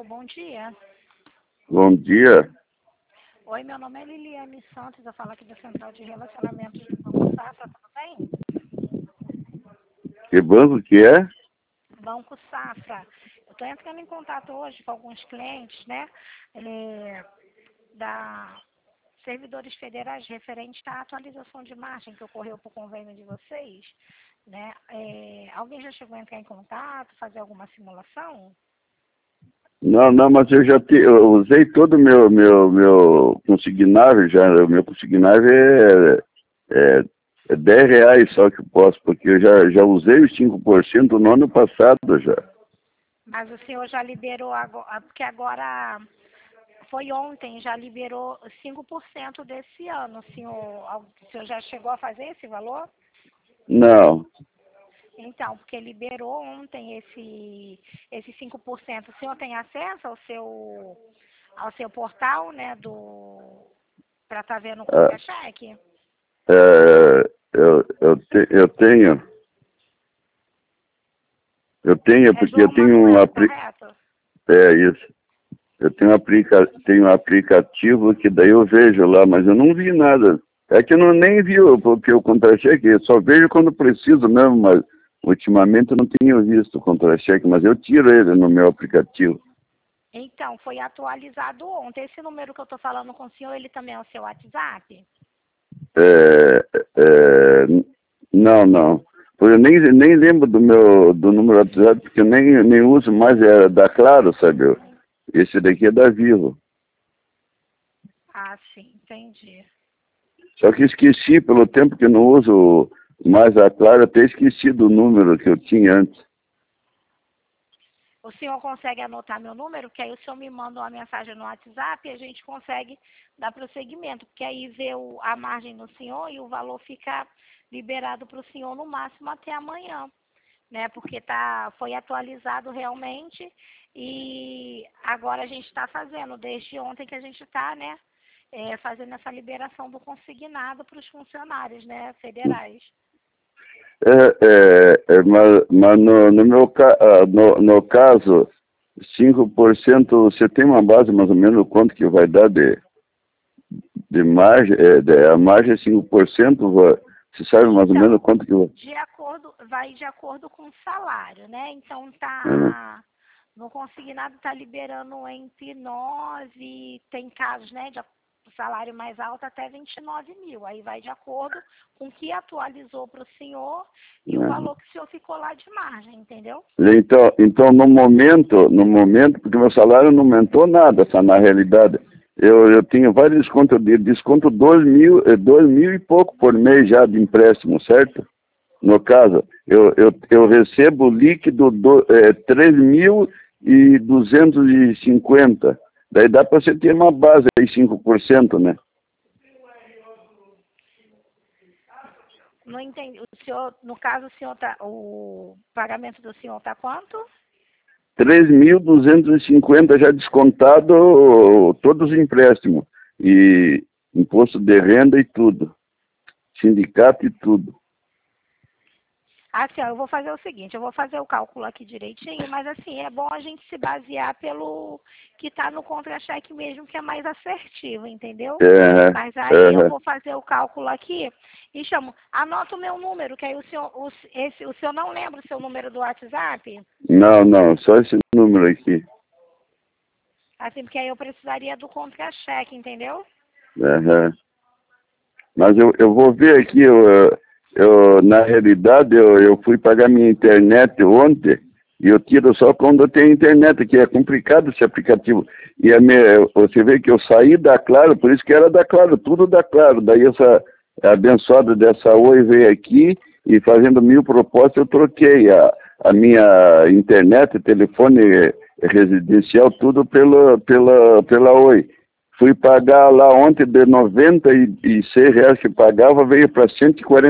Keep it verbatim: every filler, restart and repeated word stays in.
Alô, bom dia. Bom dia. Oi, meu nome é Liliane Santos, eu falo aqui da Central de Relacionamentos do Banco Safra, tudo bem? Que banco que é? Banco Safra. Eu estou entrando em contato hoje com alguns clientes, né, é, da servidores federais referente à atualização de margem que ocorreu para o convênio de vocês, né? É, alguém já chegou a entrar em contato, fazer alguma simulação? Não, não, mas eu já te, eu usei todo o meu, meu, meu consignável já, o meu consignável é, é, é dez reais só que eu posso, porque eu já, já usei os cinco por cento no ano passado já. Mas o senhor já liberou, agora, porque agora foi ontem, já liberou cinco por cento desse ano. O senhor, o senhor já chegou a fazer esse valor? Não, Então, porque liberou ontem esse, esse cinco por cento. O senhor tem acesso ao seu, ao seu portal, né, do, para estar vendo o ah, contra-cheque? é, eu, eu, te, eu tenho, eu tenho, É porque eu João tenho um Manuel, apli, correto? é isso, eu tenho um, aplica, tenho um aplicativo que daí eu vejo lá, mas eu não vi nada. É que eu não, nem vi o, porque o contra-cheque, eu só vejo quando preciso mesmo, mas ultimamente eu não tenho visto o contra-cheque, mas eu tiro ele no meu aplicativo. Então, foi atualizado ontem. Esse número que eu estou falando com o senhor, ele também é o seu WhatsApp? É, é, não, não. Eu nem, nem lembro do meu do número do WhatsApp, porque eu nem, nem uso mais, é da Claro, sabe? Esse daqui é da Vivo. Ah, sim, entendi. Só que esqueci, pelo tempo que eu não uso mais a Claro, até esqueci do número que eu tinha antes. O senhor consegue anotar meu número? Que aí o senhor me manda uma mensagem no WhatsApp e a gente consegue dar prosseguimento. Porque aí vê o, a margem no senhor e o valor fica liberado para o senhor no máximo até amanhã, né? Porque tá, foi atualizado realmente e agora a gente está fazendo, desde ontem que a gente está, né? É, fazendo essa liberação do consignado para os funcionários, né, federais. É, é, é, mas mas no, no meu ca, ah, no, no caso, cinco por cento, você tem uma base mais ou menos quanto que vai dar de, de margem? É, de, a margem é cinco por cento, vai, você sabe mais ou menos Então, quanto que vai? de acordo, vai de acordo com o salário, né? Então Uhum. tá no consignado tá liberando entre nove, tem casos, né, de salário mais alto até vinte e nove mil. Aí vai de acordo com o que atualizou para o senhor e o Uhum. valor que o senhor ficou lá de margem, entendeu? Então, então, no momento, no momento, porque meu salário não aumentou nada, essa na realidade. Eu, eu tenho vários descontos, de desconto dois mil, eh, dois mil e pouco por mês já de empréstimo, certo? No caso, eu, eu, eu recebo líquido do, é, três mil e duzentos e cinquenta. Daí dá para você ter uma base aí, cinco por cento, né? Não entendi. O senhor, no caso, o senhor tá, o pagamento do senhor tá quanto? três mil duzentos e cinquenta já descontado todos os empréstimos. E imposto de renda e tudo. Sindicato e tudo. Assim, ó, eu vou fazer o seguinte, eu vou fazer o cálculo aqui direitinho, mas assim, é bom a gente se basear pelo que está no contra-cheque mesmo, que é mais assertivo, entendeu? É, Mas aí eu é, vou fazer o cálculo aqui e chamo, anota o meu número, que aí o senhor, o, esse, o senhor não lembra o seu número do WhatsApp? não, não, só esse número aqui. Assim, porque aí eu precisaria do contra-cheque, entendeu? É, mas eu, eu vou ver aqui, eu, eu, na realidade, eu, eu fui pagar minha internet ontem e eu tiro só quando eu tenho internet, que é complicado esse aplicativo. E a minha, você vê que eu saí da Claro, por isso que era da Claro, tudo da Claro. Daí essa abençoada dessa Oi veio aqui e fazendo mil propostas eu troquei a, a minha internet, telefone residencial, tudo pela, pela, pela Oi. Fui pagar lá ontem de noventa e seis reais que pagava, veio para cento e quarenta